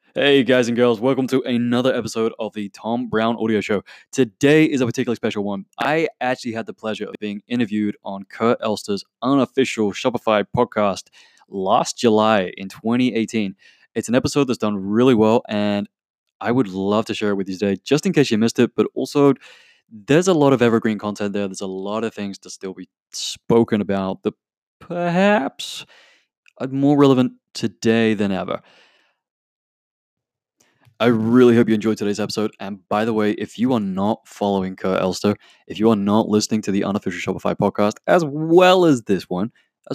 Hey guys and girls, welcome to another episode of the Tom Brown Audio Show. Today is a particularly special one. I actually had the pleasure of being interviewed on Kurt Elster's unofficial Shopify podcast last July in 2018. It's an episode that's done really well, and I would love to share it with you today, just in case you missed it, but also there's a lot of evergreen content there. There's a lot of things to still be spoken about that perhaps are more relevant today than ever. I really hope you enjoyed today's episode. And by the way, if you are not following Kurt Elster, if you are not listening to the unofficial Shopify podcast, as well as this one,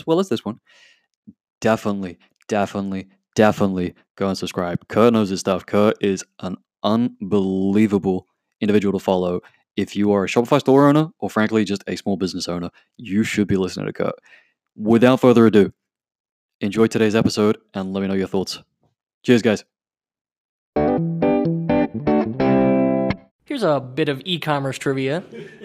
definitely go and subscribe. Kurt knows his stuff. Kurt is an unbelievable individual to follow. If you are a Shopify store owner, or frankly, just a small business owner, you should be listening to Kurt. Without further ado, enjoy today's episode and let me know your thoughts. Cheers, guys. Here's a bit of e-commerce trivia.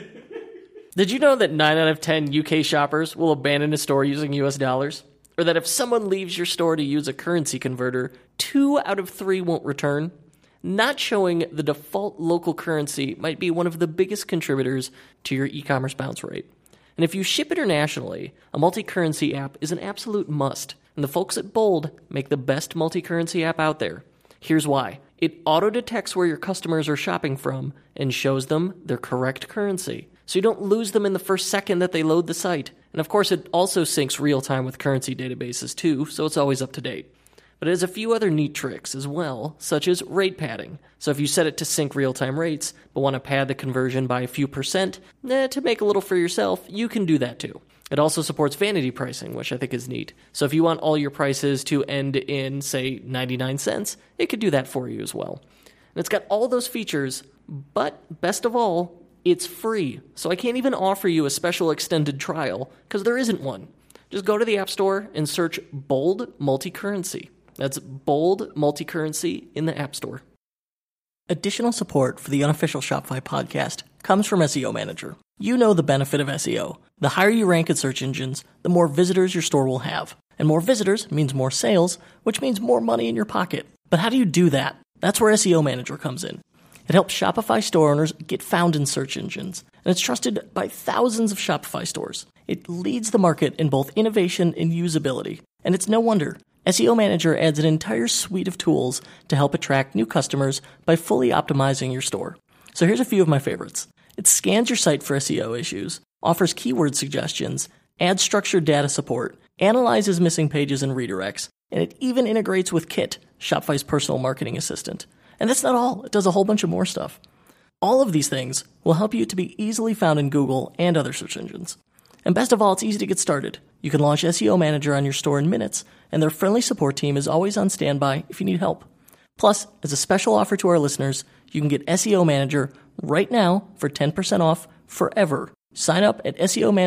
Did you know that 9 out of 10 UK shoppers will abandon a store using US dollars? Or that if someone leaves your store to use a currency converter, 2 out of 3 won't return? Not showing the default local currency might be one of the biggest contributors to your e-commerce bounce rate. And if you ship internationally, a multi-currency app is an absolute must. And the folks at Bold make the best multi-currency app out there. Here's why. It auto-detects where your customers are shopping from and shows them their correct currency. So you don't lose them in the first second that they load the site. And of course, it also syncs real-time with currency databases too, so it's always up to date. But it has a few other neat tricks as well, such as rate padding. So if you set it to sync real-time rates, but want to pad the conversion by a few percent, to make a little for yourself, you can do that too. It also supports vanity pricing, which I think is neat. So if you want all your prices to end in, say, 99 cents, it could do that for you as well. And it's got all those features, but best of all, it's free. So I can't even offer you a special extended trial, because there isn't one. Just go to the App Store and search Bold Multi-Currency. That's Bold Multi-Currency in the App Store. Additional support for the unofficial Shopify podcast comes from SEO Manager. You know the benefit of SEO. The higher you rank in search engines, the more visitors your store will have. And more visitors means more sales, which means more money in your pocket. But how do you do that? That's where SEO Manager comes in. It helps Shopify store owners get found in search engines, and it's trusted by thousands of Shopify stores. It leads the market in both innovation and usability. And it's no wonder. SEO Manager adds an entire suite of tools to help attract new customers by fully optimizing your store. So here's a few of my favorites. It scans your site for SEO issues, offers keyword suggestions, adds structured data support, analyzes missing pages and redirects, and it even integrates with Kit, Shopify's personal marketing assistant. And that's not all. It does a whole bunch of more stuff. All of these things will help you to be easily found in Google and other search engines. And best of all, it's easy to get started. You can launch SEO Manager on your store in minutes, and their friendly support team is always on standby if you need help. Plus, as a special offer to our listeners, you can get SEO Manager right now for 10% off forever. Sign up at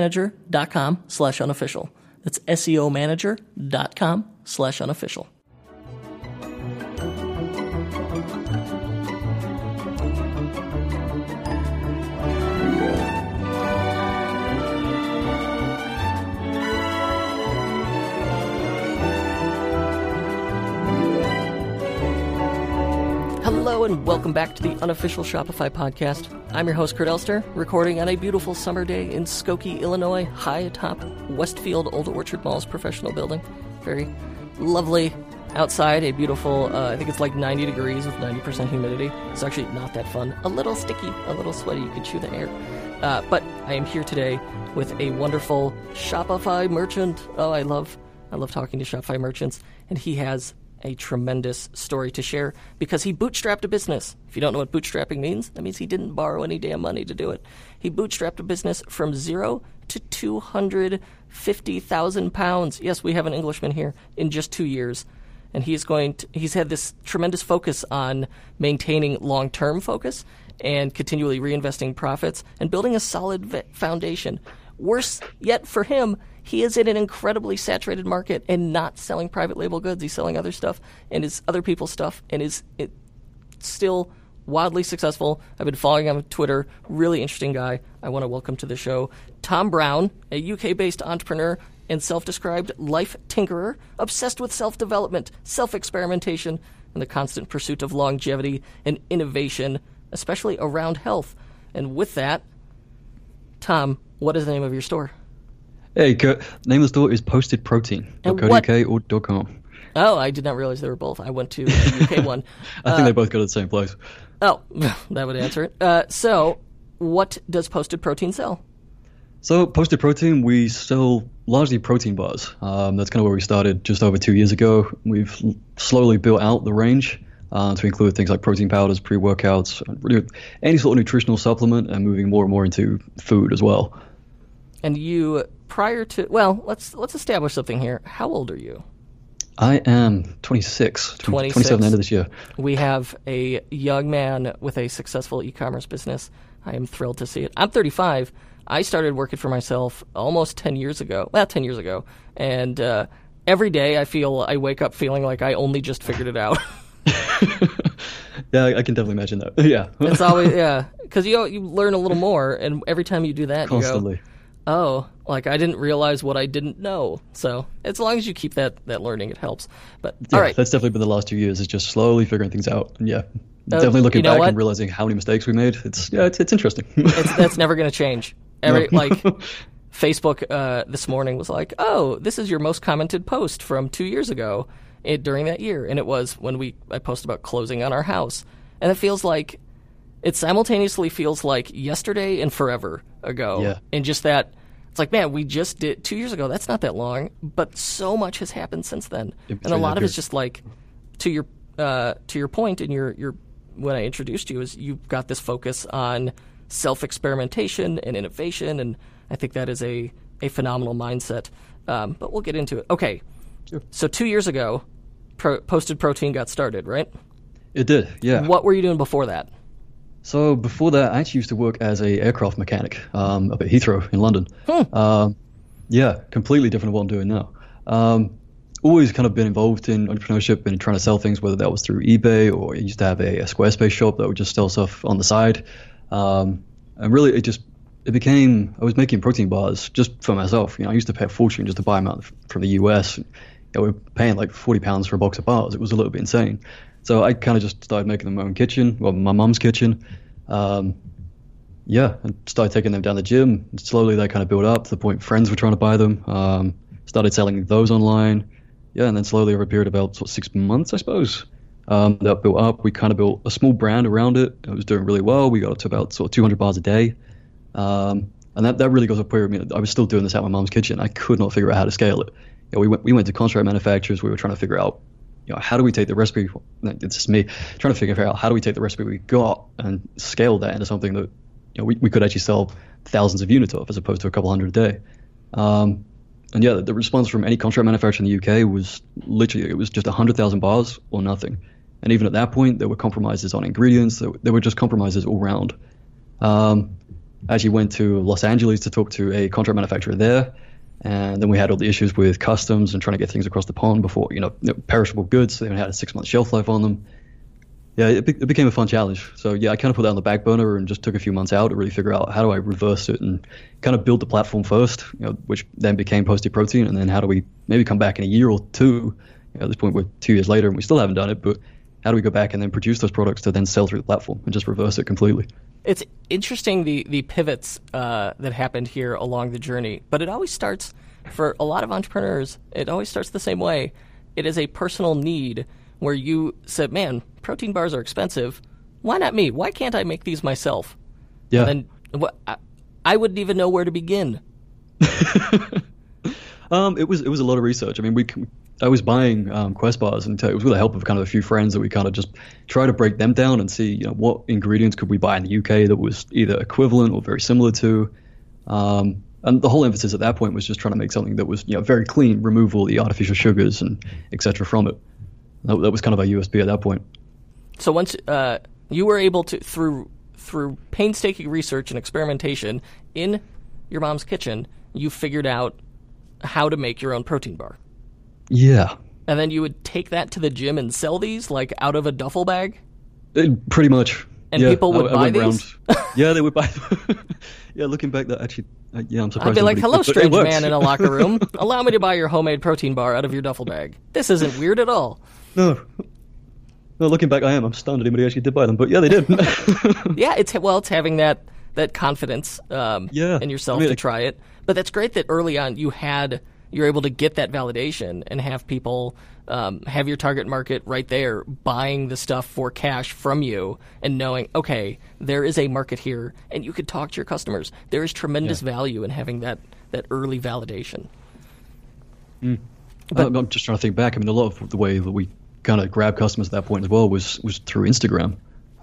SEOmanager.com/unofficial. That's SEOmanager.com/unofficial. Hello and welcome back to the unofficial Shopify podcast. I'm your host, Kurt Elster, recording on a beautiful summer day in Skokie, Illinois, high atop Westfield Old Orchard Mall's professional building. Very lovely outside, a beautiful, I think it's like 90 degrees with 90% humidity. It's actually not that fun. A little sticky, a little sweaty, you can chew the air. But I am here today with a wonderful Shopify merchant. Oh, I love talking to Shopify merchants, and he has a tremendous story to share because he bootstrapped a business. If you don't know what bootstrapping means, that means he didn't borrow any damn money to do it. He bootstrapped a business from zero to £250,000. Yes, we have an Englishman here in just 2 years. And he's had this tremendous focus on maintaining long-term focus and continually reinvesting profits and building a solid foundation. Worse yet for him, he is in an incredibly saturated market and not selling private label goods. He's selling other stuff and is other people's stuff and is still wildly successful. I've been following him on Twitter. Really interesting guy. I want to welcome to the show Tom Brown, a UK-based entrepreneur and self-described life tinkerer, obsessed with self-development, self-experimentation, and the constant pursuit of longevity and innovation, especially around health. And with that, Tom, what is the name of your store? Hey, Kurt, the name of the store is postedprotein.co.uk or .com. Oh, I did not realize they were both. I went to the UK one. I think they both go to the same place. Oh, that would answer it. So, what does Posted Protein sell? So, Posted Protein, we sell largely protein bars. That's kind of where we started just over 2 years ago. We've slowly built out the range to include things like protein powders, pre-workouts, really any sort of nutritional supplement, and moving more and more into food as well. And you, prior to, well, let's establish something here. How old are you? I am 26, 27 end of this year. We have a young man with a successful e-commerce business. I am thrilled to see it. I'm 35. I started working for myself almost 10 years ago. Well, 10 years ago. And every day I wake up feeling like I only just figured it out. Yeah, I can definitely imagine that. Yeah. It's always, yeah. Because you learn a little more, and every time you do that, Constantly. you go, oh, like I didn't realize what I didn't know. So as long as you keep that learning, it helps. But yeah, all right, that's definitely been the last 2 years. Is just slowly figuring things out. And yeah, definitely looking back and realizing how many mistakes we made. It's interesting. That's never going to change. Facebook this morning was like, oh, this is your most commented post from 2 years ago during that year, and it was when I posted about closing on our house, and it simultaneously feels like yesterday and forever ago. Yeah. And just that, it's like, man, we just did 2 years ago. That's not that long, but so much has happened since then, and a lot of it's just like, to your point, and your when I introduced you, is you've got this focus on self-experimentation and innovation, and I think that is a phenomenal mindset. But we'll get into it. Okay, sure. So 2 years ago, Posted Protein got started, right? It did, yeah. What were you doing before that? So before that, I actually used to work as a aircraft mechanic up at Heathrow in London. Yeah, completely different than what I'm doing now. Always kind of been involved in entrepreneurship and trying to sell things, whether that was through eBay or I used to have a Squarespace shop that would just sell stuff on the side. And really, it became, I was making protein bars just for myself. I used to pay a fortune just to buy them out from the US. We were paying like £40 for a box of bars. It was a little bit insane. So I kind of just started making them in my own kitchen, well, my mum's kitchen. And started taking them down the gym. And slowly they kind of built up to the point friends were trying to buy them. Started selling those online. Yeah, and then slowly over a period of about 6 months, I suppose, that built up. We kind of built a small brand around it. It was doing really well. We got up to about 200 bars a day. And that really goes up where I was still doing this at my mom's kitchen. I could not figure out how to scale it. We went to contract manufacturers. We were trying to figure out, how do we take the recipe? It's just me trying to figure out how do we take the recipe we got and scale that into something that we could actually sell thousands of units of, as opposed to a couple hundred a day. And yeah, the response from any contract manufacturer in the UK was literally, it was just 100,000 bars or nothing. And even at that point, there were compromises on ingredients. There were just compromises all round. I actually went to Los Angeles to talk to a contract manufacturer there. And then we had all the issues with customs and trying to get things across the pond before, perishable goods. They only had a 6-month shelf life on them. Yeah, it became a fun challenge. So yeah, I kind of put that on the back burner and just took a few months out to really figure out how do I reverse it and kind of build the platform first, which then became Posted Protein. And then how do we maybe come back in a year or two? At this point, we're 2 years later and we still haven't done it, but how do we go back and then produce those products to then sell through the platform and just reverse it completely? It's interesting the pivots that happened here along the journey, but it always starts, for a lot of entrepreneurs, it always starts the same way. It is a personal need where you said, man, protein bars are expensive. Why not me? Why can't I make these myself? Yeah. And then I wouldn't even know where to begin. It was a lot of research. I mean, I was buying Quest bars, and it was with the help of kind of a few friends that we kind of just try to break them down and see, what ingredients could we buy in the UK that was either equivalent or very similar to. And the whole emphasis at that point was just trying to make something that was, very clean, remove all the artificial sugars and et cetera from it. That was kind of our USP at that point. So once you were able to, through painstaking research and experimentation in your mom's kitchen, you figured out how to make your own protein bar. Yeah. And then you would take that to the gym and sell these, like, out of a duffel bag? Pretty much. And people would buy these? Yeah, they would buy them. Yeah, looking back, that actually, I'm surprised. I'd be like, hello, strange man in a locker room. Allow me to buy your homemade protein bar out of your duffel bag. This isn't weird at all. No. No, looking back, I'm stunned anybody actually did buy them, but yeah, they did. Yeah, it's having that confidence in yourself to try it. But that's great that early on you're able to get that validation and have people have your target market right there buying the stuff for cash from you and knowing, okay, there is a market here, and you could talk to your customers. There is tremendous value in having that early validation. But I'm just trying to think back. I mean, a lot of the way that we kind of grabbed customers at that point as well was through Instagram.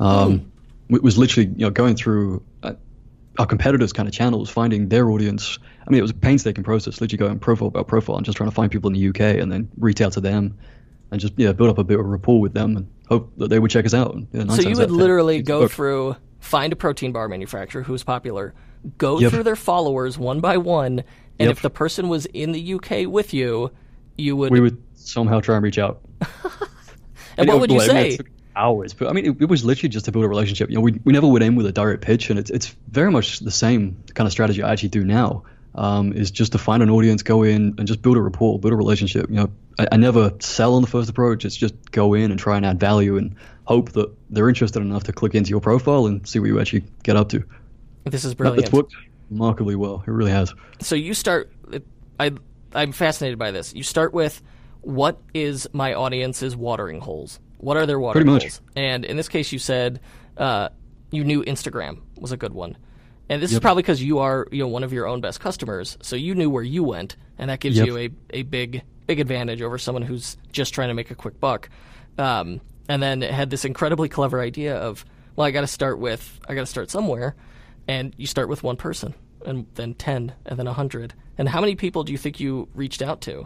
It was literally going through our competitors' kind of channels, finding their audience. I mean, it was a painstaking process, literally going profile by profile and just trying to find people in the UK and then reach out to them and just build up a bit of rapport with them and hope that they would check us out. So you would literally go through, find a protein bar manufacturer who's popular, go through their followers one by one, and if the person was in the UK with you, we would somehow try and reach out. And what would you say? It took hours, but I mean, it was literally just to build a relationship. We never went in with a direct pitch, and it's very much the same kind of strategy I actually do now. Is just to find an audience, go in and just build a rapport, build a relationship. I never sell on the first approach. It's just go in and try and add value and hope that they're interested enough to click into your profile and see what you actually get up to. This is brilliant. It's worked remarkably well. It really has. So you start. I'm fascinated by this. You start with, what is my audience's watering holes? What are their watering holes? And in this case, you said you knew Instagram was a good one. And this is probably because you are one of your own best customers, so you knew where you went, and that gives you a big advantage over someone who's just trying to make a quick buck. And then it had this incredibly clever idea of, well, I got to start somewhere, and you start with one person, and then 10, and then 100. And how many people do you think you reached out to?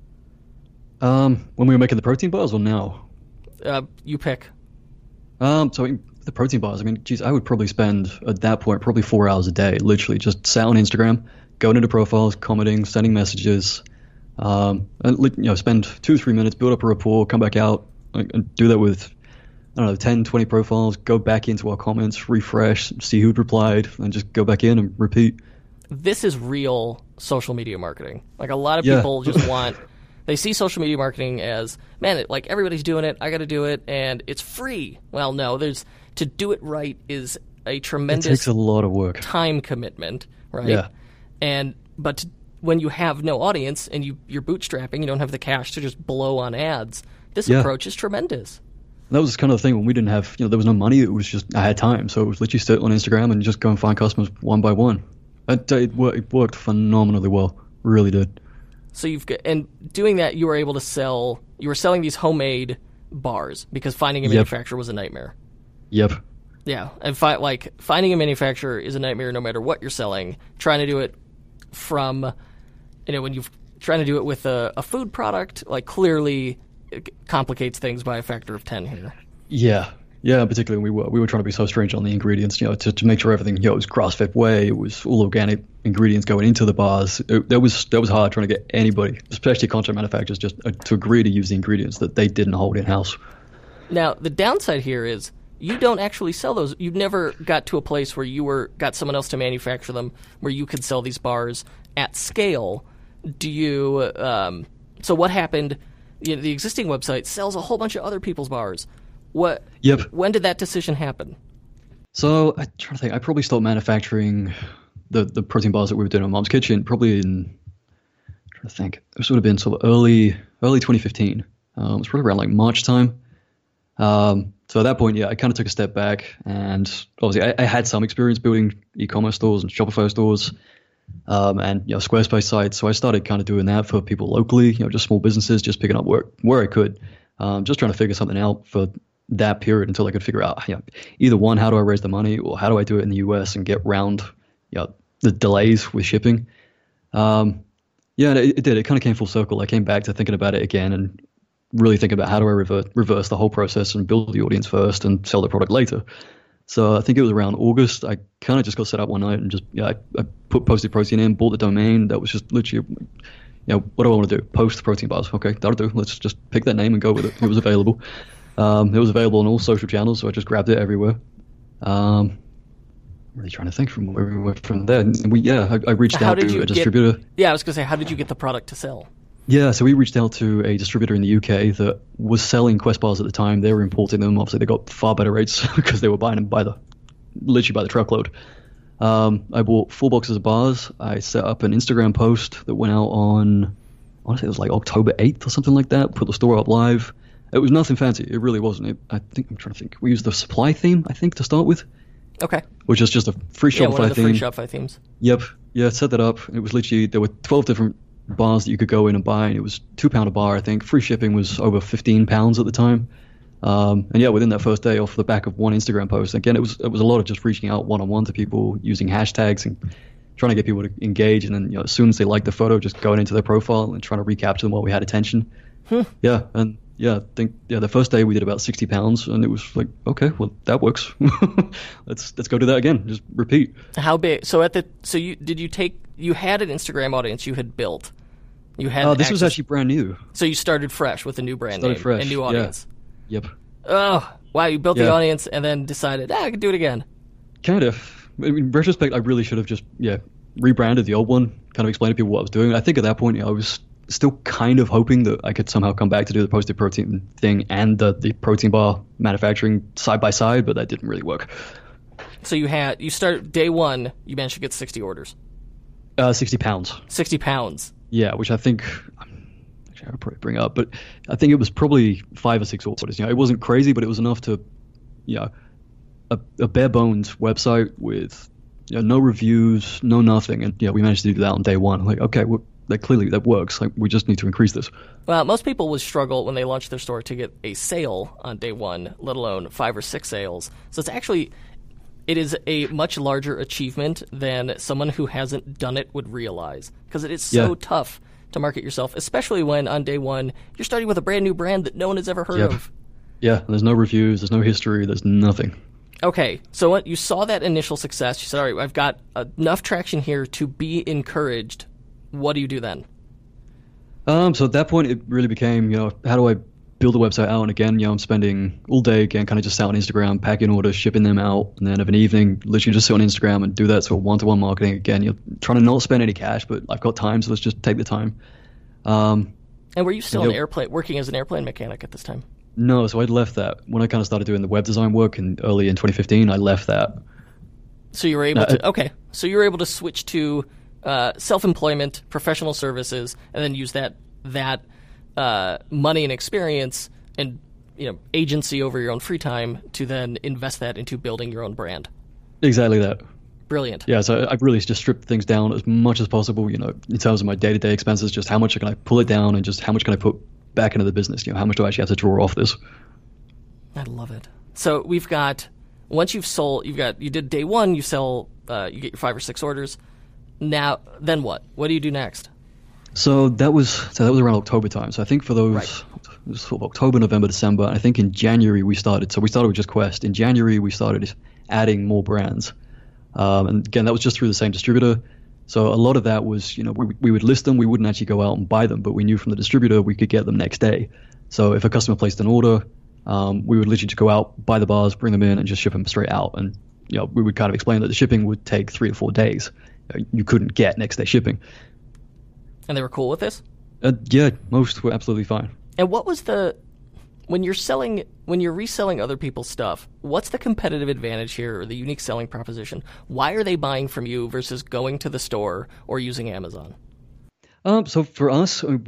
When we were making the protein bars, or now? You pick. So the protein bars, I mean, geez, I would probably spend at that point probably 4 hours a day, literally just sat on Instagram, going into profiles, commenting, sending messages, and spend 2-3 minutes, build up a rapport, come back out, and do that with, I don't know, 10, 20 profiles, go back into our comments, refresh, see who'd replied, and just go back in and repeat. This is real social media marketing. Like, a lot of people just want... They see social media marketing as, man, everybody's doing it, I got to do it, and it's free. Well, no, to do it right is a tremendous... It takes a lot of work. Time commitment, right? Yeah. But when you have no audience and you're bootstrapping, you don't have the cash to just blow on ads, this approach is tremendous. That was kind of the thing when we didn't have, there was no money, it was just, I had time, so it was literally sit on Instagram and just go and find customers one by one. It worked phenomenally well, really did. So and doing that, you were selling these homemade bars because finding a manufacturer was a nightmare. Yep. Yeah, and finding a manufacturer is a nightmare no matter what you're selling. Trying to do it when you're trying to do it with a food product, clearly it complicates things by a factor of 10 here. Yeah, particularly we were trying to be so stringent on the ingredients, to make sure everything, was grass-fed whey, it was all organic ingredients going into the bars. That was hard trying to get anybody, especially contract manufacturers, just to agree to use the ingredients that they didn't hold in-house. Now, the downside here is you don't actually sell those. You never got to a place where you got someone else to manufacture them, where you could sell these bars at scale. Do you? So what happened? The existing website sells a whole bunch of other people's bars. When did that decision happen? So I'm trying to think. I probably stopped manufacturing the protein bars that we were doing in Mom's Kitchen probably in, I'm trying to think. This would have been sort of early 2015. It was probably around March time. So at that point, I kind of took a step back, and obviously I had some experience building e-commerce stores and Shopify stores, and Squarespace sites. So I started kind of doing that for people locally, just small businesses, just picking up work where I could, just trying to figure something out for that period until I could figure out, either one, how do I raise the money, or how do I do it in the US and get around, the delays with shipping. And it did. It kind of came full circle. I came back to thinking about it again and really thinking about how do I reverse the whole process and build the audience first and sell the product later. So I think it was around August. I kind of just got set up one night and just, I posted protein in, bought the domain. That was just literally, what do I want to do? Post protein bars. Okay, that'll do. Let's just pick that name and go with it. It was available. It was available on all social channels, so I just grabbed it everywhere. Really trying to think from where we went from there. I reached out to a distributor. I was going to say, how did you get the product to sell? Yeah, so we reached out to a distributor in the UK that was selling Quest bars at the time. They were importing them. Obviously, they got far better rates because they were buying them literally by the truckload. I bought 4 boxes of bars. I set up an Instagram post that went out on, I want to say it was like October 8th or something like that. Put the store up live. It was nothing fancy. It really wasn't. I'm trying to think. We used the supply theme, I think, to start with. Okay. Which is just a free Shopify one of the theme. free Shopify themes. Yep. Yeah, set that up. It was literally, there were 12 different bars that you could go in and buy, and it was £2 a bar, I think. Free shipping was over £15 at the time. And yeah, within that first day, off the back of one Instagram post, again, it was a lot of just reaching out one-on-one to people, using hashtags and trying to get people to engage. And then, as soon as they liked the photo, just going into their profile and trying to recapture them while we had attention. Yeah, and yeah, I think the first day we did about £60, and it was like, okay, well, that works. let's go do that again. Just repeat. How big? So you had an Instagram audience you had built. You had this was actually brand new. So you started fresh with a new brand name, a new audience. Yeah. Yep. Oh, wow, you built the audience and then decided, I could do it again. Kind of. In retrospect, I really should have just rebranded the old one, kind of explained to people what I was doing. I think at that point, I was still kind of hoping that I could somehow come back to do the Posted Protein thing and the protein bar manufacturing side by side, but that didn't really work. So you started day one, you managed to get 60 orders. 60 pounds. 60 pounds. Yeah, which I think, actually I would probably bring up, but I think it was probably 5 or 6 orders. It wasn't crazy, but it was enough to, a bare bones website with no reviews, no nothing, and we managed to do that on day one. Like, okay, clearly that works. Like, we just need to increase this. Well, most people would struggle when they launch their store to get a sale on day one, let alone 5 or 6 sales. So it is a much larger achievement than someone who hasn't done it would realize, because it is so tough to market yourself, especially when on day one you're starting with a brand new brand that no one has ever heard of. Yeah, there's no reviews, there's no history, there's nothing. Okay, so when you saw that initial success, you said, all right, I've got enough traction here to be encouraged. What do you do then? So at that point, it really became, how do I build a website out? And again, I'm spending all day, again, kind of just out on Instagram, packing orders, shipping them out, and then of an evening, literally just sit on Instagram and do that sort of one-to-one marketing. Again, you're trying to not spend any cash, but I've got time, so let's just take the time. And were you still working as an airplane mechanic at this time? No, so I'd left that. When I kind of started doing the web design work early in 2015, I left that. So you were able So you were able to switch to self-employment, professional services, and then use that money and experience and agency over your own free time to then invest that into building your own brand. Exactly that. Brilliant. Yeah, so I've really just stripped things down as much as possible, in terms of my day-to-day expenses, just how much can I pull it down and just how much can I put back into the business, how much do I actually have to draw off this. I love it. So we've got, once you've sold, you did day one, you sell, you get your 5 or 6 orders. Now, then what? What do you do next? So that was around October time. So I think for those, it was sort of October, November, December. I think in January we started with just Quest. In January we started adding more brands. And again, that was just through the same distributor. So a lot of that was, we would list them. We wouldn't actually go out and buy them, but we knew from the distributor we could get them next day. So if a customer placed an order, we would literally just go out, buy the bars, bring them in, and just ship them straight out. And we would kind of explain that the shipping would take 3 to 4 days. You couldn't get next day shipping. And they were cool with this? Yeah, most were absolutely fine. And what was when you're reselling other people's stuff, what's the competitive advantage here, or the unique selling proposition? Why are they buying from you versus going to the store or using Amazon? So for us, I'm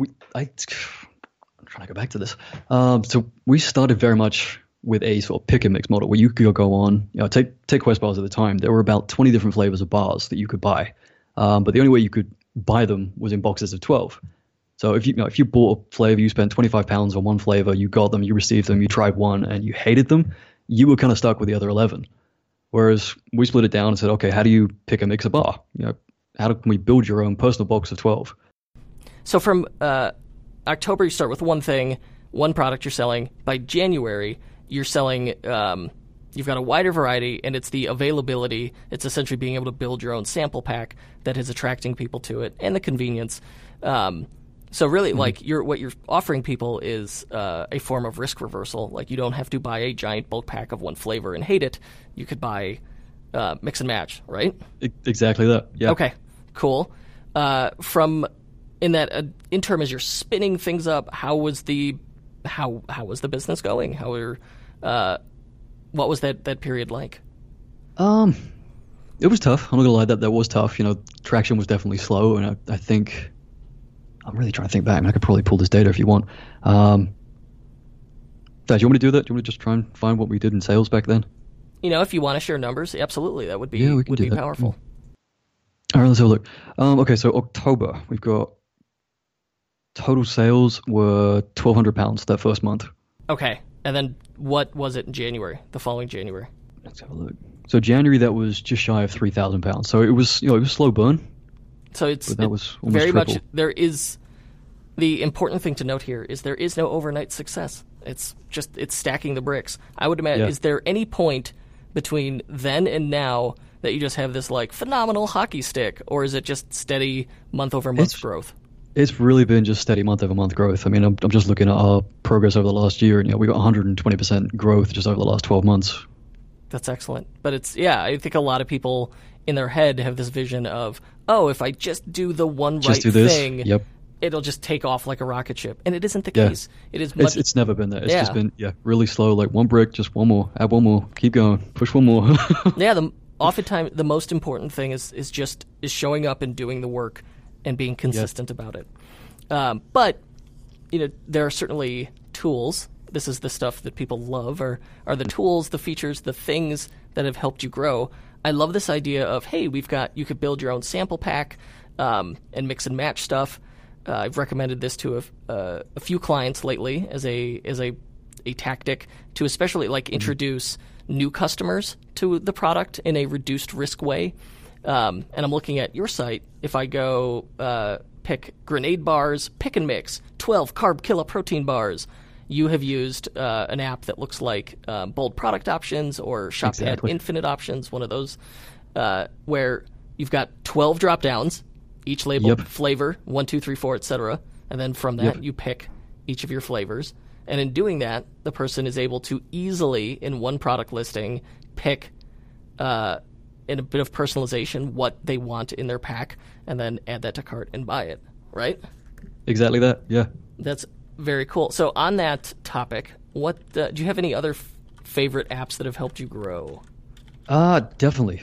trying to go back to this. So we started very much with a sort of pick and mix model where you could go on, take Quest bars at the time. There were about 20 different flavors of bars that you could buy. But the only way you could buy them was in boxes of 12. So if you bought a flavor, you spent £25 on one flavor, you got them, you received them, you tried one, and you hated them, you were kind of stuck with the other 11. Whereas we split it down and said, okay, how do you pick and mix a bar? How can we build your own personal box of 12? So from October, you start with one thing, one product you're selling. By January, you're selling, you've got a wider variety, and it's the availability. It's essentially being able to build your own sample pack that is attracting people to it, and the convenience. So really, what you're offering people is a form of risk reversal. Like, you don't have to buy a giant bulk pack of one flavor and hate it. You could buy mix and match, right? Exactly that, yeah. Okay, cool. From in that interim, as you're spinning things up, how was the business going? What was that period like? It was tough. I'm not gonna lie, that was tough. Traction was definitely slow, and I think I'm really trying to think back. I could probably pull this data if you want. Dad, do you want me to do that? Do you want me to just try and find what we did in sales back then? If you want to share numbers, absolutely, that would be powerful. All right, let's have a look. Okay, so October, we've got total sales were £1,200 that first month. Okay, and then what was it in January? The following January. Let's have a look. So January, that was just shy of £3,000. So it was, it was slow burn. So was very triple. Much. There is the important thing to note here is there is no overnight success. It's stacking the bricks. I would imagine. Yeah. Is there any point between then and now that you just have this like phenomenal hockey stick, or is it just steady month over month growth? It's really been just steady month over month growth. I mean, I'm just looking at our progress over the last year, and we got 120% growth just over the last 12 months. That's excellent. But I think a lot of people in their head have this vision of, if I just do the one right thing, yep, it'll just take off like a rocket ship. And it isn't the case. It is much... It's never been that. It's just been, really slow, like one brick, just one more, add one more, keep going, push one more. Oftentimes the most important thing is showing up and doing the work and being consistent about it. But there are certainly tools. This is the stuff that people love, are the tools, the features, the things that have helped you grow. I love this idea of, hey, you could build your own sample pack and mix and match stuff. I've recommended this to a few clients lately as a tactic to especially introduce new customers to the product in a reduced risk way. And I'm looking at your site. If I go pick grenade bars, pick and mix, 12 carb killer protein bars, you have used an app that looks like Bold Product Options or ShopPad Infinite Options, one of those, where you've got 12 drop downs, each labeled flavor, 1, 2, 3, 4, etc. And then from that, you pick each of your flavors. And in doing that, the person is able to easily, in one product listing, pick in a bit of personalization what they want in their pack, and then add that to cart and buy it, right? Exactly that, yeah. That's very cool. So on that topic, do you have any other favorite apps that have helped you grow? Definitely.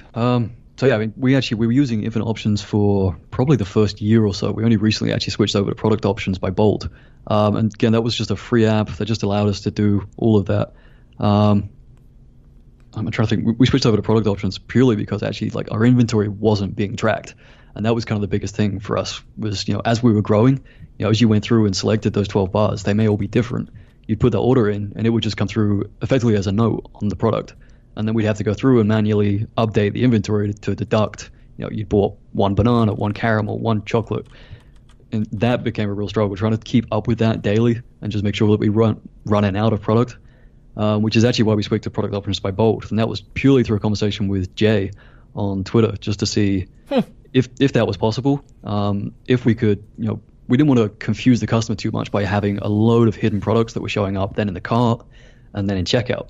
We were using Infinite Options for probably the first year or so. We only recently actually switched over to Product Options by Bold. And again, that was just a free app that just allowed us to do all of that. I'm trying to think. We switched over to Product Options purely because actually our inventory wasn't being tracked. And that was kind of the biggest thing for us was, as we were growing, as you went through and selected those 12 bars, they may all be different. You'd put the order in and it would just come through effectively as a note on the product. And then we'd have to go through and manually update the inventory to deduct, you'd bought one banana, one caramel, one chocolate. And that became a real struggle, trying to keep up with that daily and just make sure that we running out of product, which is actually why we switched to Product Options by Bold. And that was purely through a conversation with Jay on Twitter, just to see if that was possible, if we could, we didn't want to confuse the customer too much by having a load of hidden products that were showing up then in the cart and then in checkout.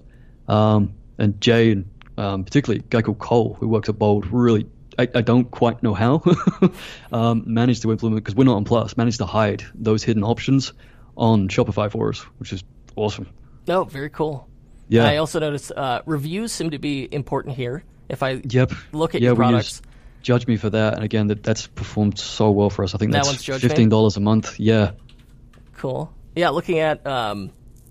And Jay, and particularly a guy called Cole, who works at Bold, really, I don't quite know how, managed to implement, because we're not on Plus, managed to hide those hidden options on Shopify for us, which is awesome. Oh, very cool. Yeah. I also noticed reviews seem to be important here. If I look at your products. Judge Me for that. And again, that's performed so well for us. I think that's $15 a month. Yeah. Cool. Yeah, looking at one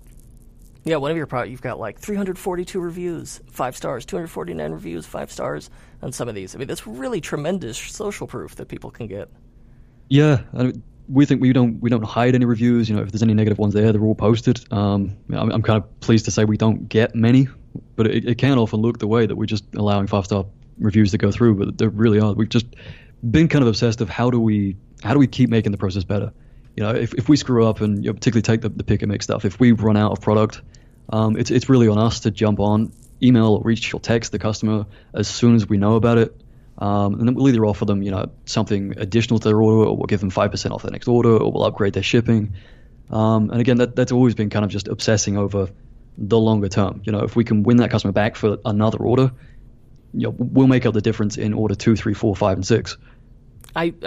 of your products, you've got 342 reviews, 5 stars, 249 reviews, 5 stars on some of these. I mean, that's really tremendous social proof that people can get. Yeah. We think we don't hide any reviews. If there's any negative ones there, they're all posted. I'm kind of pleased to say we don't get many, but it can often look the way that we're just allowing 5-star reviews to go through, but there really are. We've just been kind of obsessed of how do we keep making the process better. If we screw up, and particularly take the pick and mix stuff, if we run out of product, it's really on us to jump on, email or reach or text the customer as soon as we know about it, and then we'll either offer them something additional to their order, or we'll give them 5% off their next order, or we'll upgrade their shipping. And again, that's always been kind of just obsessing over the longer term. If we can win that customer back for another order, we'll make up the difference in order 2, 3, 4, 5, and 6. All right.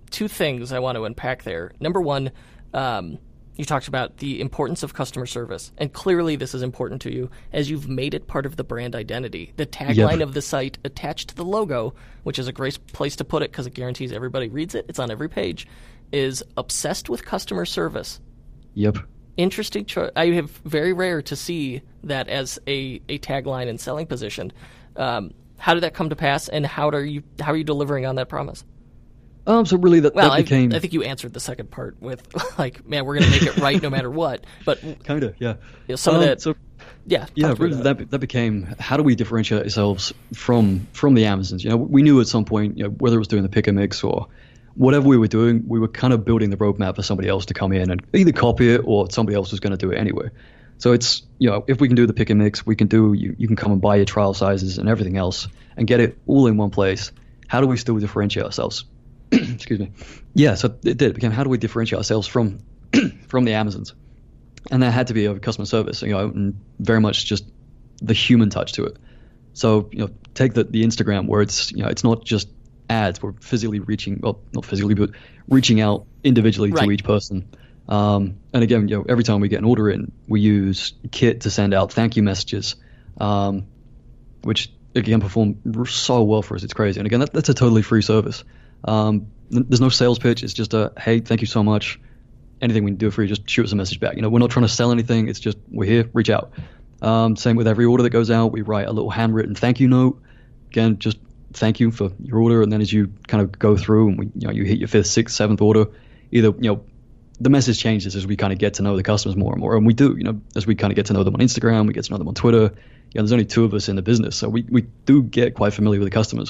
two things I want to unpack there. Number one, you talked about the importance of customer service, and clearly this is important to you as you've made it part of the brand identity. The tagline of the site attached to the logo, which is a great place to put it because it guarantees everybody reads it, it's on every page, is obsessed with customer service. Yep. Interesting choice. I have very rare to see that as a tagline and selling position. How did that come to pass, and how are you delivering on that promise? So really that became... I think you answered the second part with, like, man, we're going to make it right no matter what. But kind of, yeah. Some of that... Really that became, how do we differentiate ourselves from the Amazons? We knew at some point, whether it was doing the pick and mix or whatever we were doing, we were kind of building the roadmap for somebody else to come in and either copy it or somebody else was going to do it anyway. So it's, if we can do the pick and mix, we can do, you can come and buy your trial sizes and everything else and get it all in one place. How do we still differentiate ourselves? Excuse me. Yeah, so it became, how do we differentiate ourselves from the Amazons? And that had to be over customer service, and very much just the human touch to it. So, take the Instagram where it's, it's not just ads. We're physically reaching, well, not physically, but reaching out individually to each person. And again, every time we get an order in, we use Kit to send out thank you messages, which again perform so well for us. It's crazy. And again, that's a totally free service. There's no sales pitch. It's just a, hey, thank you so much. Anything we can do for you, just shoot us a message back. We're not trying to sell anything. It's just, we're here, reach out. Same with every order that goes out. We write a little handwritten thank you note. Again, just thank you for your order. And then as you kind of go through and you hit your 5th, 6th, 7th order, either, the message changes as we kind of get to know the customers more and more. And we do, as we kind of get to know them on Instagram, we get to know them on Twitter. There's only 2 of us in the business. So we do get quite familiar with the customers.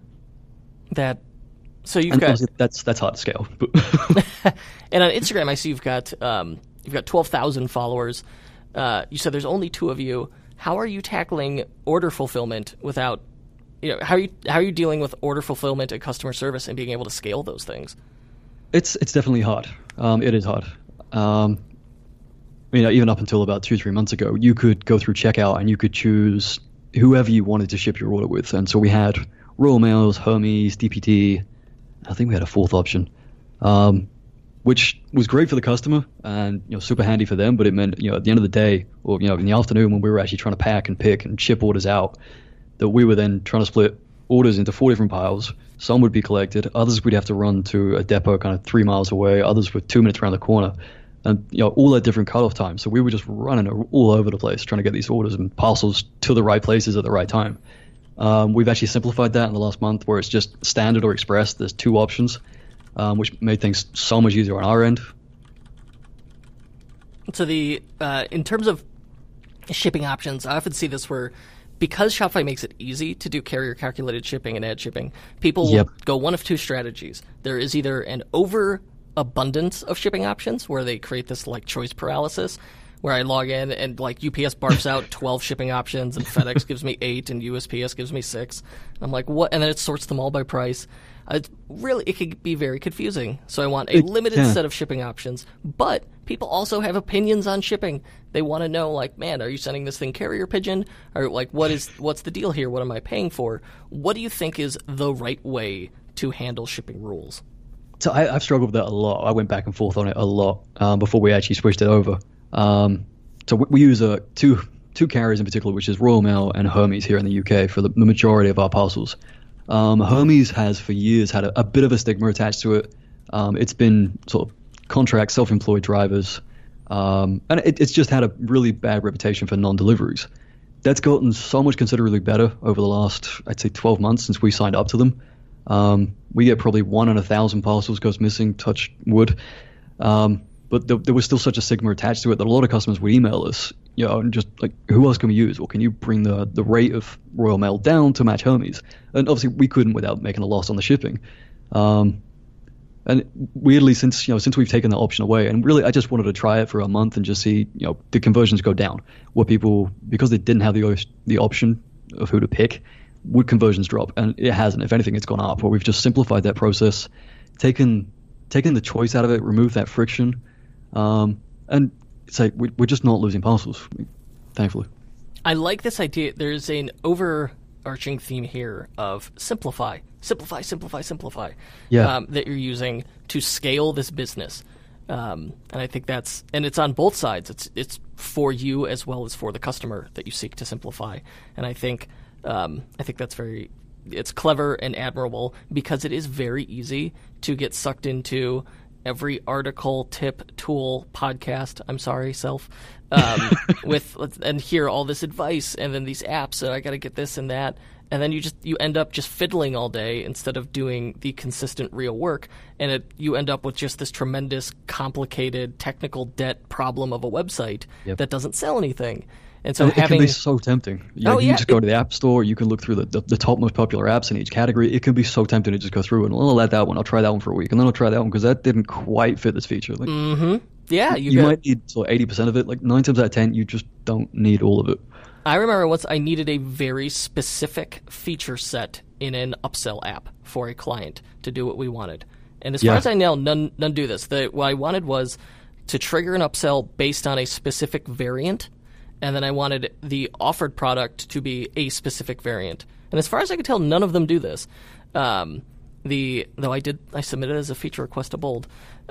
So you've got that's hard to scale. And on Instagram, I see you've got 12,000 followers. You said there's only 2 of you. How are you tackling order fulfillment without, how are you dealing with order fulfillment and customer service and being able to scale those things? It's definitely hard. It is hard. Even up until about 2-3 months ago, you could go through checkout and you could choose whoever you wanted to ship your order with. And so we had Royal Mails, Hermes, DPD. I think we had a 4th option, which was great for the customer and super handy for them. But it meant at the end of the day, or in the afternoon when we were actually trying to pack and pick and ship orders out, that we were then trying to split orders into 4 different piles. Some would be collected, others we'd have to run to a depot kind of 3 miles away, others were 2 minutes around the corner, and all at different cutoff times. So we were just running all over the place trying to get these orders and parcels to the right places at the right time. We've actually simplified that in the last month where it's just standard or express. There's 2 options, which made things so much easier on our end. So in terms of shipping options, I often see this where, because Shopify makes it easy to do carrier calculated shipping and ad shipping, people will go one of 2 strategies. There is either an overabundance of shipping options where they create this like choice paralysis, where I log in and like UPS barfs out 12 shipping options and FedEx gives me 8 and USPS gives me 6. And I'm like, what? And then it sorts them all by price. It can be very confusing. So I want a limited set of shipping options, but people also have opinions on shipping. They want to know, like, man, are you sending this thing carrier pigeon? Or like, what's the deal here? What am I paying for? What do you think is the right way to handle shipping rules? So I've struggled with that a lot. I went back and forth on it a lot before we actually switched it over. So we use two carriers in particular, which is Royal Mail and Hermes here in the UK for the majority of our parcels. Hermes has for years had a bit of a stigma attached to it. It's been sort of contract self-employed drivers, and it's just had a really bad reputation for non-deliveries. That's gotten so much considerably better over the last, I'd say, 12 months since we signed up to them. We get probably 1 in 1,000 parcels goes missing, touch wood. But there was still such a stigma attached to it that a lot of customers would email us, and just like, who else can we use? Or can you bring the rate of Royal Mail down to match Hermes? And obviously we couldn't without making a loss on the shipping. And weirdly, since we've taken that option away, and really I just wanted to try it for a month and just see, the conversions go down. Where people, because they didn't have the option of who to pick, would conversions drop? And it hasn't. If anything, it's gone up. Where we've just simplified that process, taken the choice out of it, removed that friction. And it's like we're just not losing parcels, thankfully. I like this idea. There's an overarching theme here of simplify. simplify, Yeah. that you're using to scale this business. And I think and it's on both sides. It's for you as well as for the customer that you seek to simplify. And I think that's it's clever and admirable because it is very easy to get sucked into every article, tip, tool, podcast. I'm sorry, self. And hear all this advice and then these apps and I got to get this and that. And then you end up just fiddling all day instead of doing the consistent real work. And you end up with just this tremendous, complicated, technical debt problem of a website that doesn't sell anything. And so it can be so tempting. You can just go to the App Store. You can look through the top most popular apps in each category. It can be so tempting to just go through and I'll let that one. I'll try that one for a week, and then I'll try that one because that didn't quite fit this feature. Like, Yeah, you might need 80% of it. Like 9 times out of 10, you just don't need all of it. I remember once I needed a very specific feature set in an upsell app for a client to do what we wanted. And as far as I know, none do this. What I wanted was to trigger an upsell based on a specific variant, and then I wanted the offered product to be a specific variant. And as far as I could tell, none of them do this. Though I submitted as a feature request to Bold.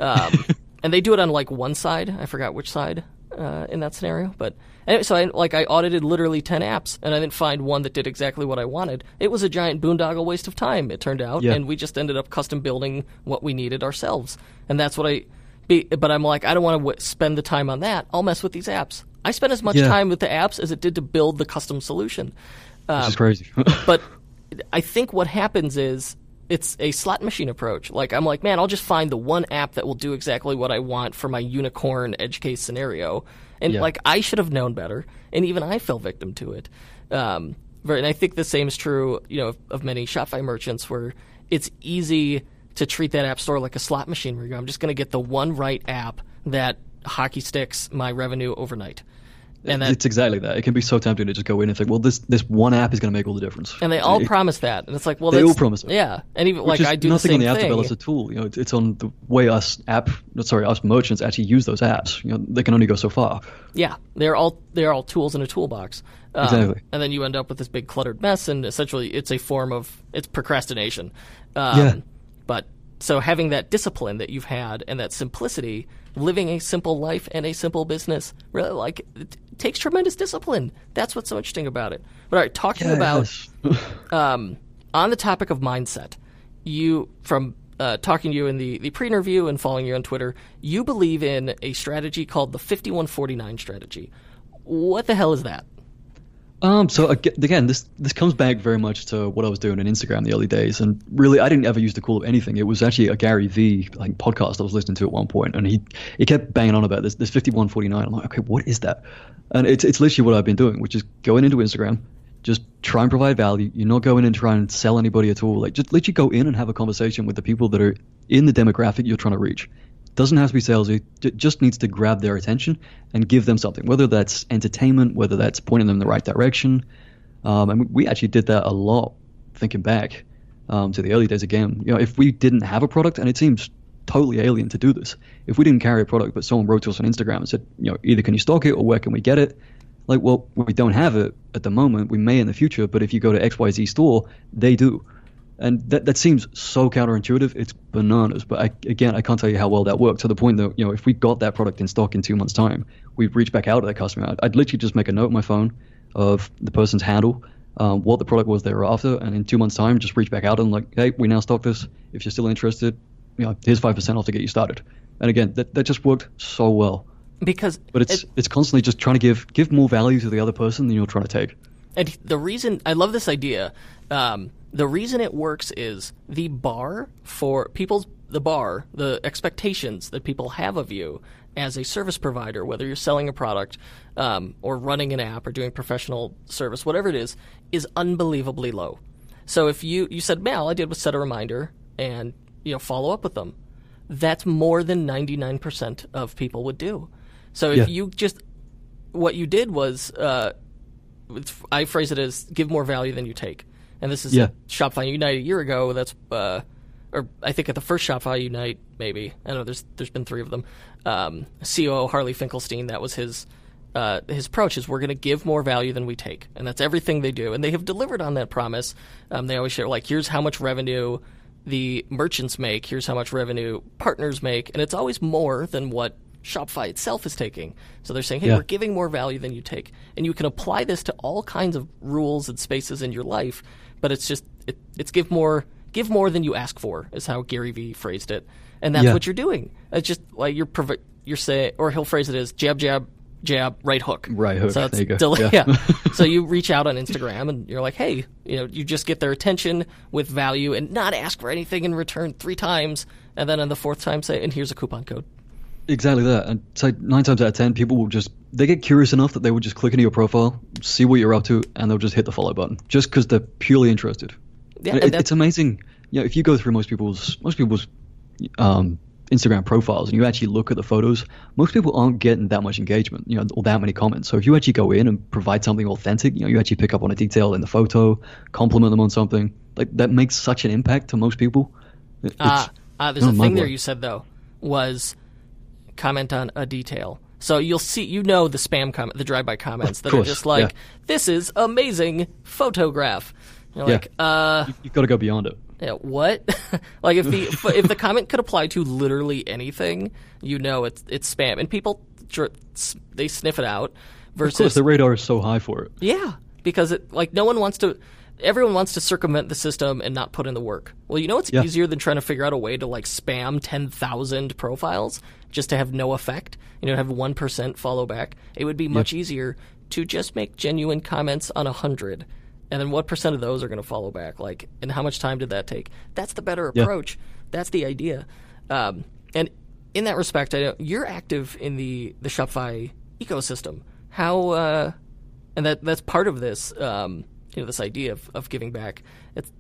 And they do it on like one side. I forgot which side in that scenario. But anyway, so I audited literally 10 apps, and I didn't find one that did exactly what I wanted. It was a giant boondoggle waste of time, it turned out, and we just ended up custom building what we needed ourselves. And that's what but I'm like, I don't want to spend the time on that. I'll mess with these apps. I spent as much time with the apps as it did to build the custom solution. Which is crazy. But I think what happens is it's a slot machine approach. Like, I'm like, man, I'll just find the one app that will do exactly what I want for my unicorn edge case scenario. And like, I should have known better. And even I fell victim to it. And I think the same is true, of many Shopify merchants where it's easy to treat that app store like a slot machine where you go, I'm just going to get the one right app that hockey sticks my revenue overnight. And it's exactly that. It can be so tempting to just go in and think, well, this one app is going to make all the difference. And they all promise that. And it's like, well, they all promise it. Yeah. And even like I do the same thing. Nothing on the app thing. developer's a tool. It's on the way us merchants actually use those apps. They can only go so far. Yeah. They're all tools in a toolbox. Exactly. And then you end up with this big cluttered mess, and essentially it's a form of procrastination. But so having that discipline that you've had and that simplicity, living a simple life and a simple business, really it takes tremendous discipline. That's what's so interesting about it. But all right, talking about on the topic of mindset, talking to you in the pre-interview and following you on Twitter, you believe in a strategy called the 5149 strategy. What the hell is that? So again, this comes back very much to what I was doing on Instagram in the early days, and really I didn't ever use to call it anything. It was actually a Gary Vee podcast I was listening to at one point, and he kept banging on about this 5149. I'm like, okay, what is that? And it's literally what I've been doing, which is going into Instagram, just try and provide value. You're not going in and try and sell anybody at all. Like, just literally go in and have a conversation with the people that are in the demographic you're trying to reach. Doesn't have to be salesy. It just needs to grab their attention and give them something, whether that's entertainment, whether that's pointing them in the right direction. And we actually did that a lot, thinking back to the early days again. If we didn't have a product, and it seems totally alien to do this, if we didn't carry a product, but someone wrote to us on Instagram and said, either can you stock it or where can we get it? Like, well, we don't have it at the moment. We may in the future, but if you go to XYZ store, they do. And that seems so counterintuitive. It's bananas. But I can't tell you how well that worked, to the point that, if we got that product in stock in 2 months' time, we'd reach back out to that customer. I'd literally just make a note on my phone of the person's handle, what the product was they were after, and in 2 months' time, just reach back out and like, hey, we now stock this. If you're still interested, here's 5% off to get you started. And again, that just worked so well. But it's constantly just trying to give more value to the other person than you're trying to take. And the reason I love this idea, the reason it works is the expectations that people have of you as a service provider, whether you're selling a product or running an app or doing professional service, whatever it is unbelievably low. So if you said, man, all I did was set a reminder and follow up with them, that's more than 99% of people would do. So if you just, what you did was, I phrase it as give more value than you take. And this is at Shopify Unite a year ago. That's, or I think at the first Shopify Unite, maybe. I know there's been 3 of them. COO Harley Finkelstein, that was his his approach is we're going to give more value than we take, and that's everything they do. And they have delivered on that promise. They always share, like, here's how much revenue the merchants make, here's how much revenue partners make, and it's always more than what Shopify itself is taking. So they're saying, hey, we're giving more value than you take. And you can apply this to all kinds of rules and spaces in your life, but it's just, it's give more than you ask for, is how Gary Vee phrased it. And that's what you're doing. It's just like you're saying, or he'll phrase it as jab, jab, jab, right hook. Right hook. So it's there you go. So you reach out on Instagram and you're like, hey, you just get their attention with value and not ask for anything in return 3 times, and then on the 4th time say, and here's a coupon code. Exactly that. And so 9 times out of 10, people will they get curious enough that they would just click into your profile, see what you're up to, and they'll just hit the follow button just because they're purely interested. Yeah, it's amazing. If you go through most people's Instagram profiles and you actually look at the photos, most people aren't getting that much engagement, or that many comments. So if you actually go in and provide something authentic, you actually pick up on a detail in the photo, compliment them on something, like that makes such an impact to most people. There's a thing there you said, though, was comment on a detail. So you'll see, the spam comment, the drive-by comments that are just like, this is amazing photograph. You're like, you've got to go beyond it. Yeah, what? Like if the comment could apply to literally anything, it's spam, and people they sniff it out. Versus, of course, the radar is so high for it. Yeah, because everyone wants to circumvent the system and not put in the work. Well, it's easier than trying to figure out a way to like spam 10,000 profiles just to have no effect. Have 1% follow back. It would be much easier to just make genuine comments on 100. And then what percent of those are going to follow back? Like, and how much time did that take? That's the better approach. That's the idea. And in that respect, I know you're active in the Shopify ecosystem. How and that's part of this this idea of giving back. It's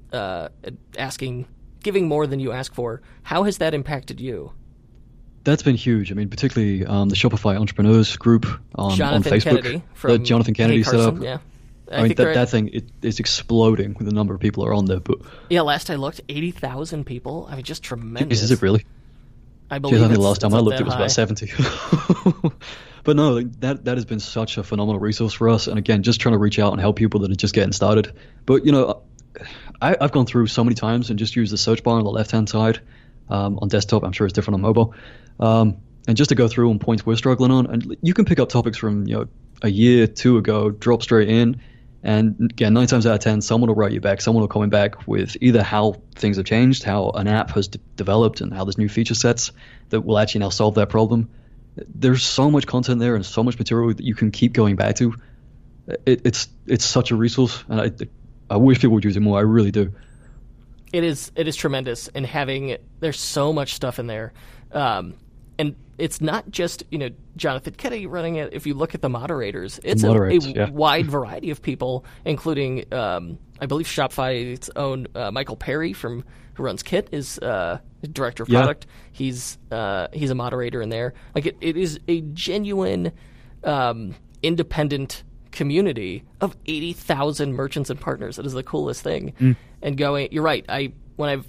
giving more than you ask for. How has that impacted you? That's been huge. I mean, particularly the Shopify Entrepreneurs group on Facebook. Kennedy from the Jonathan Kennedy setup. Yeah. I mean, that thing is exploding with the number of people that are on there. But last I looked, 80,000 people. I mean, just tremendous. Is it really? I believe. I think the last time I looked, it was high. about 70. But no, that has been such a phenomenal resource for us. And again, just trying to reach out and help people that are just getting started. But I've gone through so many times and just used the search bar on the left-hand side on desktop. I'm sure it's different on mobile. And just to go through on points we're struggling on, and you can pick up topics from a year, 2 ago, drop straight in. And again, 9 times out of 10, someone will write you back. Someone will comment back with either how things have changed, how an app has developed, and how there's new feature sets that will actually now solve that problem. There's so much content there and so much material that you can keep going back to. It's such a resource, and I wish people would use it more. I really do. It is tremendous, and there's so much stuff in there. And it's not just, Jonathan Kennedy running it. If you look at the moderators, it's a wide variety of people, including, I believe, Shopify's own Michael Perry, who runs Kit, is director of product. He's a moderator in there. Like it is a genuine independent community of 80,000 merchants and partners. That is the coolest thing. And you're right. I'm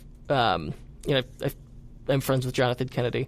friends with Jonathan Kennedy.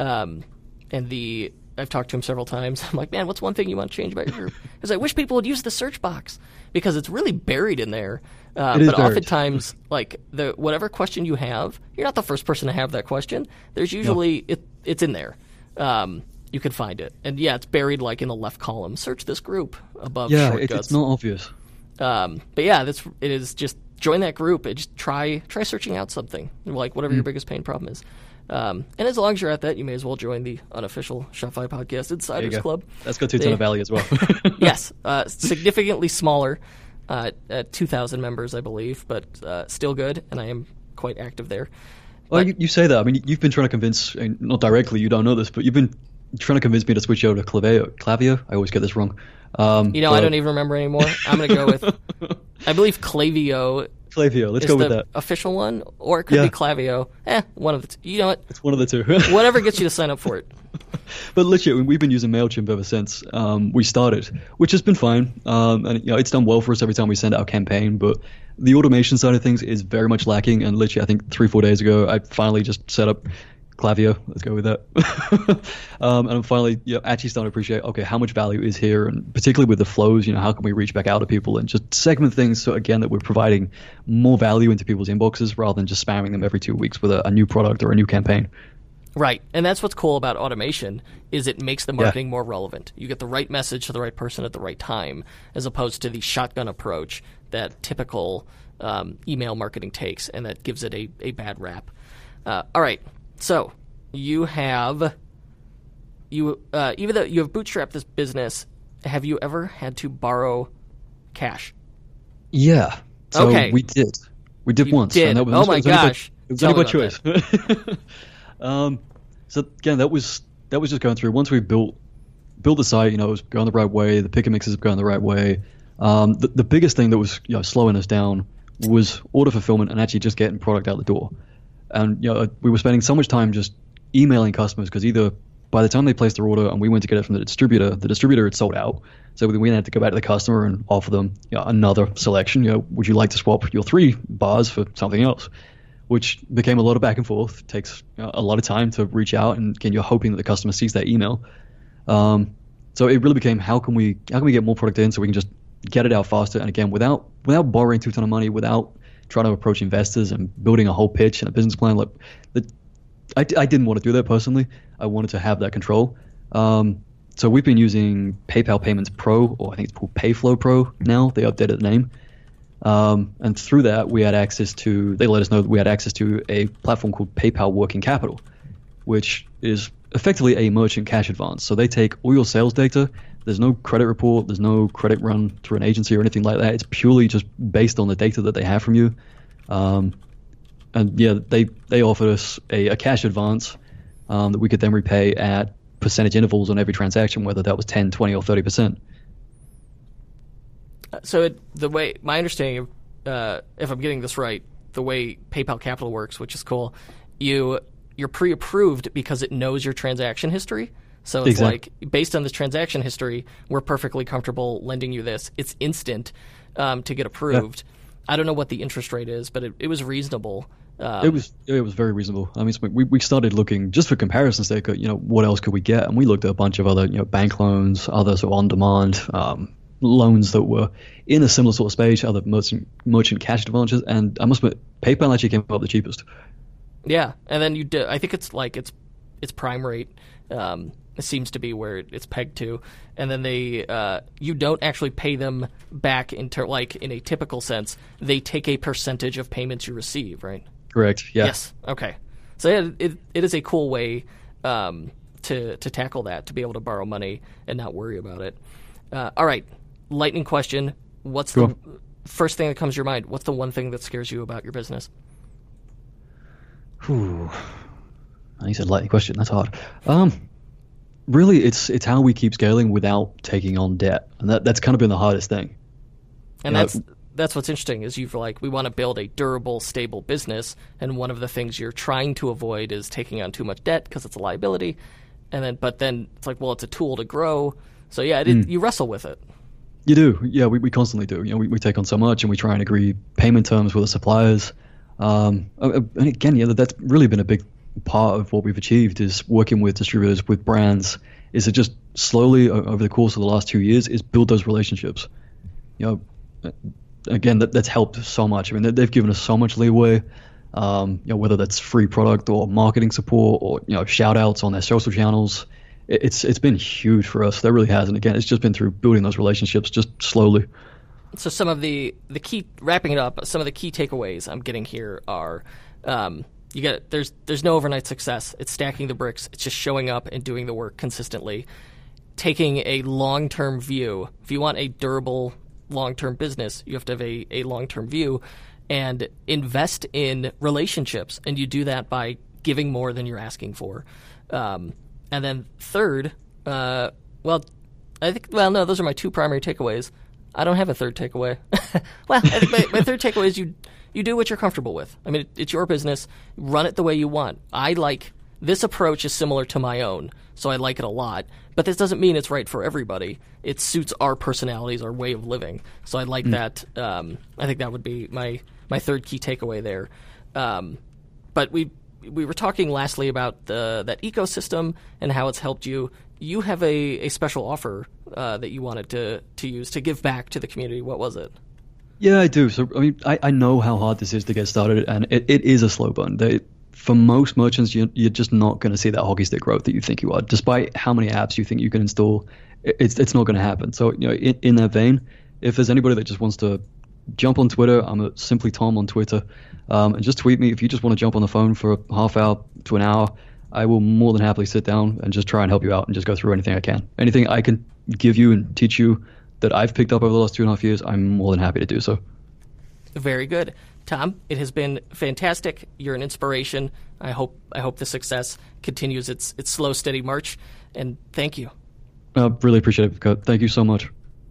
I've talked to him several times. I'm like, man, what's one thing you want to change about your group? Because I wish people would use the search box because it's really buried in there. But oftentimes, like whatever question you have, you're not the first person to have that question. There's usually it's in there. You can find it, and it's buried like in the left column. Search this group above. Shortcuts. It's not obvious. But it is just join that group and just try searching out something like whatever your biggest pain problem is. And as long as you're at that, you may as well join the unofficial Shopify Podcast Insiders Club. Let's go to Tunnel Valley as well. Yes, significantly smaller, 2,000 members, I believe, but still good, and I am quite active there. Well, you say that. I mean, you've been trying to convince, not directly, you don't know this, but you've been trying to convince me to switch over to Klaviyo. I always get this wrong. I don't even remember anymore. I'm going to go with, I believe Klaviyo. Let's go with that. Official one, or it could be Klaviyo. One of the two. You know what? It's one of the two. Whatever gets you to sign up for it. But legit, we've been using MailChimp ever since we started, which has been fine. And it's done well for us every time we send out a campaign, but the automation side of things is very much lacking. And literally, I think 3-4 days ago, I finally just set up Klaviyo, let's go with that. And I'm finally actually starting to appreciate, okay, how much value is here, and particularly with the flows, how can we reach back out to people and just segment things so, again, that we're providing more value into people's inboxes rather than just spamming them every 2 weeks with a new product or a new campaign. Right. And that's what's cool about automation is it makes the marketing more relevant. You get the right message to the right person at the right time, as opposed to the shotgun approach that typical email marketing takes, and that gives it a bad rap. All right. So you have even though you have bootstrapped this business, have you ever had to borrow cash? Yeah. So okay. We did. We did once. Did. And that was, oh my gosh. It was only by choice. So again, that was just going through. Once we built the site, it was going the right way. The pick and mixes were going the right way. The biggest thing that was slowing us down was order fulfillment and actually just getting product out the door. And we were spending so much time just emailing customers because either by the time they placed their order and we went to get it from the distributor had sold out. So we had to go back to the customer and offer them another selection. Would you like to swap your 3 bars for something else? Which became a lot of back and forth. It takes a lot of time to reach out, and again, you're hoping that the customer sees that email. So it really became how can we get more product in so we can just get it out faster, and again without borrowing too ton of money, without trying to approach investors and building a whole pitch and a business plan. I didn't want to do that personally. I wanted to have that control. So we've been using PayPal Payments Pro, or I think it's called PayFlow Pro now. They updated the name. And through that, they let us know that we had access to a platform called PayPal Working Capital, which is effectively a merchant cash advance. So they take all your sales data. There's no credit report. There's no credit run through an agency or anything like that. It's purely just based on the data that they have from you. And yeah, they offered us a cash advance that we could then repay at percentage intervals on every transaction, whether that was 10, 20, or 30%. So my understanding of, if I'm getting this right, the way PayPal Capital works, which is cool, you're pre-approved because it knows your transaction history. So it's like, based on this transaction history, we're perfectly comfortable lending you this. It's instant to get approved. Yeah. I don't know what the interest rate is, but it was reasonable. It was very reasonable. I mean, we started looking just for comparison's sake. What else could we get? And we looked at a bunch of other bank loans, other sort of on-demand loans that were in a similar sort of space, other merchant cash advances, and I must admit, PayPal actually came up the cheapest. Yeah, and then I think it's like it's prime rate. It seems to be where it's pegged to, and then you don't actually pay them back in a typical sense. They take a percentage of payments you receive, right? Correct. Yeah. Yes. Okay. So yeah, it is a cool way to tackle that, to be able to borrow money and not worry about it. All right. Lightning question. What's the first thing that comes to your mind? What's the one thing that scares you about your business? You said lightning question. That's hard. Really, it's how we keep scaling without taking on debt, and that's kind of been the hardest thing. And that's what's interesting is we want to build a durable, stable business, and one of the things you're trying to avoid is taking on too much debt because it's a liability, but then it's like, well, it's a tool to grow. So yeah, you wrestle with it. You do, yeah. We constantly do. We take on so much, and we try and agree payment terms with the suppliers. And again, that's really been a big part of what we've achieved is working with distributors, with brands, is to just slowly over the course of the last 2 years is build those relationships. Again, that's helped so much. I mean, they've given us so much leeway. Whether that's free product or marketing support or shout outs on their social channels. It's been huge for us. That really has. And again, it's just been through building those relationships just slowly. So some of the key, wrapping it up, some of the key takeaways I'm getting here are there's no overnight success. It's stacking the bricks. It's just showing up and doing the work consistently. Taking a long-term view. If you want a durable long-term business, you have to have a long-term view and invest in relationships. And you do that by giving more than you're asking for. And then third, those are my 2 primary takeaways. I don't have a third takeaway. Well, I think my third takeaway is you do what you're comfortable with. I mean, it's your business. Run it the way you want. This approach is similar to my own, so I like it a lot. But this doesn't mean it's right for everybody. It suits our personalities, our way of living. So I like that. I think that would be my third key takeaway there. But we were talking lastly about that ecosystem and how it's helped you. You have a special offer that you wanted to use to give back to the community. What was it? Yeah, I do. So, I mean, I know how hard this is to get started, and it is a slow burn. For most merchants, you're just not going to see that hockey stick growth that you think you are. Despite how many apps you think you can install, it's not going to happen. So, in that vein, if there's anybody that just wants to jump on Twitter, I'm at Simply Tom on Twitter, and just tweet me if you just want to jump on the phone for a half hour to an hour. I will more than happily sit down and just try and help you out and just go through anything I can. Anything I can give you and teach you that I've picked up over the last 2.5 years, I'm more than happy to do so. Very good. Tom, it has been fantastic. You're an inspiration. I hope the success continues its slow, steady march, and thank you. I really appreciate it, Kurt. Thank you so much.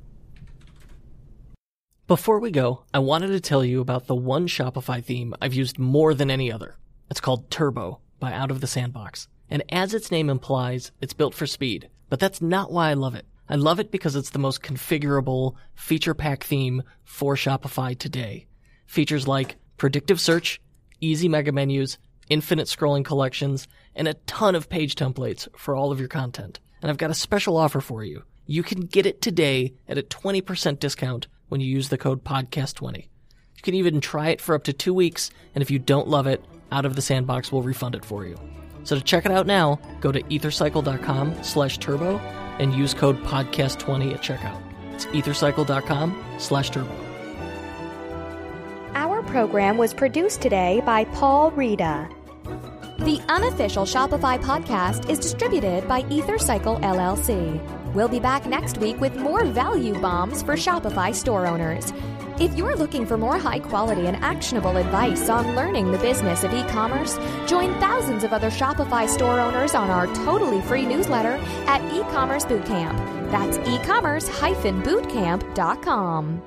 Before we go, I wanted to tell you about the one Shopify theme I've used more than any other. It's called Turbo by Out of the Sandbox. And as its name implies, it's built for speed. But that's not why I love it. I love it because it's the most configurable, feature-packed theme for Shopify today. Features like predictive search, easy mega menus, infinite scrolling collections, and a ton of page templates for all of your content. And I've got a special offer for you. You can get it today at a 20% discount when you use the code podcast20. You can even try it for up to 2 weeks, and if you don't love it, Out of the Sandbox will refund it for you. So to check it out now, go to ethercycle.com/turbo and use code podcast20 at checkout. It's ethercycle.com/turbo. Our program was produced today by Paul Rita. The unofficial Shopify podcast is distributed by EtherCycle LLC. We'll be back next week with more value bombs for Shopify store owners. If you're looking for more high-quality and actionable advice on learning the business of e-commerce, join thousands of other Shopify store owners on our totally free newsletter at E-commerce Bootcamp. That's ecommerce-bootcamp.com.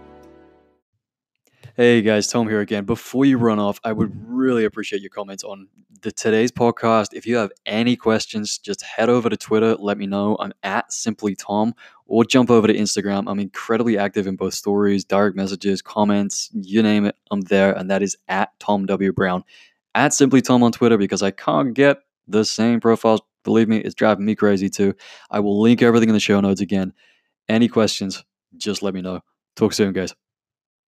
Hey guys, Tom here again. Before you run off, I would really appreciate your comments on today's podcast. If you have any questions, just head over to Twitter. Let me know. I'm at Simply Tom, or jump over to Instagram. I'm incredibly active in both stories, direct messages, comments, you name it. I'm there, and that is at Tom W. Brown. At Simply Tom on Twitter, because I can't get the same profiles. Believe me, it's driving me crazy too. I will link everything in the show notes again. Any questions, just let me know. Talk soon, guys.